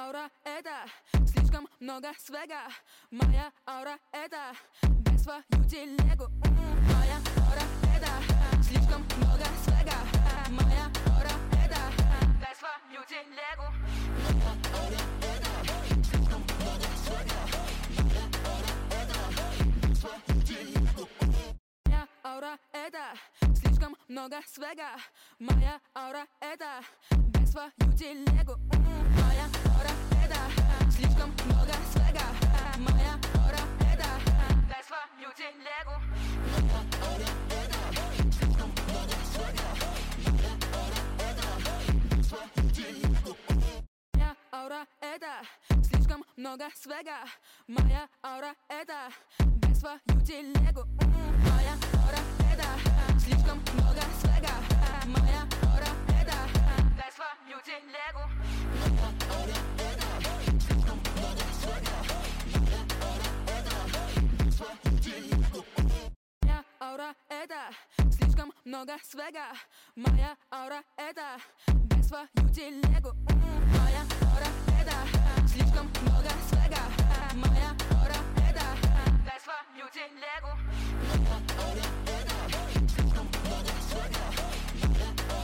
аура — это слишком много свега. Моя аура — это дай свою телегу. Моя аура — это слишком много свега. Моя аура — это дай свою телегу. Моя аура — это слишком много свега. Моя аура — это дай свою телегу. Моя аура — это слишком много свега. Моя аура — это дай свою телегу. Моя аура — это слишком много свега. Моя аура — это дай свою телегу. Моя аура — это слишком много свега. Моя аура — это дай свою телегу. Моя аура — это слишком много свега. Моя аура — это дай свою телегу. Моя аура — это слишком много свега. Моя аура — это дай свою телегу. Моя аура — это слишком много свега. Моя аура — это дай свою телегу. Моя аура — это слишком много свега. Моя аура — это дай свою телегу. Моя аура — это слишком много свега. Моя